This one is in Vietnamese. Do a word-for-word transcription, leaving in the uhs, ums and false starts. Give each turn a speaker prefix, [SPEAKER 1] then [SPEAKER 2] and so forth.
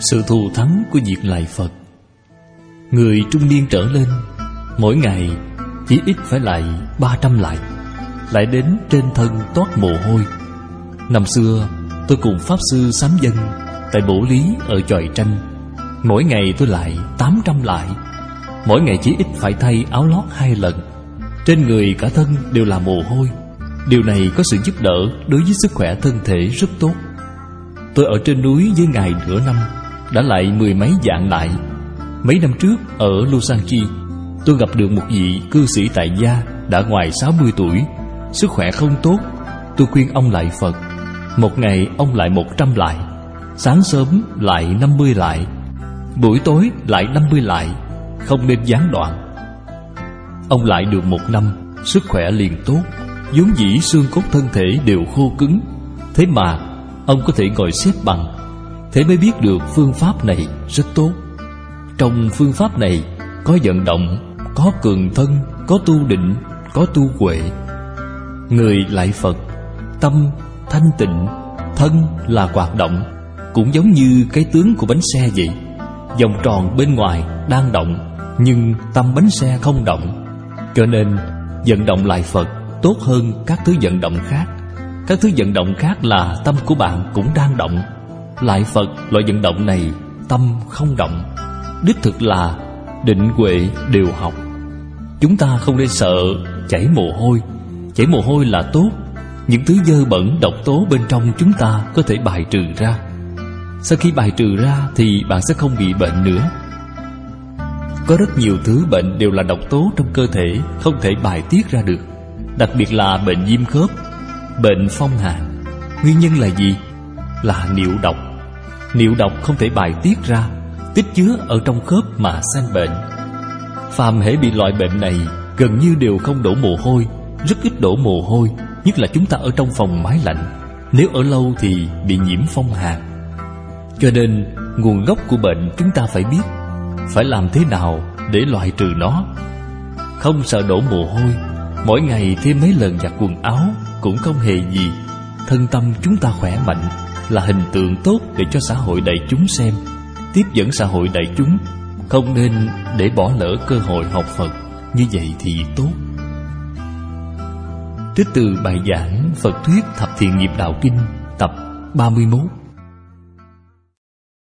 [SPEAKER 1] Sự thù thắng của việc lạy Phật. Người trung niên trở lên, mỗi ngày chỉ ít phải lạy ba trăm lạy, lại đến trên thân toát mồ hôi. Năm xưa tôi cùng Pháp Sư sám dân tại Bổ Lý ở Chòi Tranh. Mỗi ngày tôi lạy tám trăm lạy. Mỗi ngày chỉ ít phải thay áo lót hai lần. Trên người cả thân đều là mồ hôi. Điều này có sự giúp đỡ đối với sức khỏe thân thể rất tốt. Tôi ở trên núi với Ngài nửa năm, đã lạy mười mấy vạn lạy. Mấy năm trước ở Lusanchi, tôi gặp được một vị cư sĩ tại gia đã ngoài sáu mươi tuổi, sức khỏe không tốt. Tôi khuyên ông lạy Phật. Một ngày ông lạy một trăm lạy, sáng sớm lại năm mươi lạy, buổi tối lại năm mươi lạy, không nên gián đoạn. Ông lạy được một năm, sức khỏe liền tốt. Vốn dĩ xương cốt thân thể đều khô cứng, thế mà ông có thể ngồi xếp bằng. Thế mới biết được phương pháp này rất tốt. Trong phương pháp này có vận động, có cường thân, có tu định, có tu huệ. Người lạy Phật, tâm thanh tịnh, thân là hoạt động, cũng giống như cái tướng của bánh xe vậy. Vòng tròn bên ngoài đang động, nhưng tâm bánh xe không động. Cho nên vận động lạy Phật tốt hơn các thứ vận động khác. Các thứ vận động khác là tâm của bạn cũng đang động. Lạy Phật loại vận động này tâm không động. Đích thực là định huệ đều học. Chúng ta không nên sợ chảy mồ hôi. Chảy mồ hôi là tốt. Những thứ dơ bẩn độc tố bên trong chúng ta có thể bài trừ ra. Sau khi bài trừ ra thì bạn sẽ không bị bệnh nữa. Có rất nhiều thứ bệnh đều là độc tố trong cơ thể không thể bài tiết ra được. Đặc biệt là bệnh viêm khớp, bệnh phong hàn. Nguyên nhân là gì? Là niệu độc. Niệu độc không thể bài tiết ra, tích chứa ở trong khớp mà sanh bệnh. Phàm hễ bị loại bệnh này, gần như đều không đổ mồ hôi, rất ít đổ mồ hôi, nhất là chúng ta ở trong phòng máy lạnh. Nếu ở lâu thì bị nhiễm phong hàn. Cho nên nguồn gốc của bệnh chúng ta phải biết, phải làm thế nào để loại trừ nó. Không sợ đổ mồ hôi, mỗi ngày thêm mấy lần giặt quần áo cũng không hề gì. Thân tâm chúng ta khỏe mạnh là hình tượng tốt để cho xã hội đại chúng xem, tiếp dẫn xã hội đại chúng. Không nên để bỏ lỡ cơ hội học Phật, như vậy thì tốt. Trích từ bài giảng Phật thuyết Thập Thiện Nghiệp Đạo Kinh tập ba mươi mốt.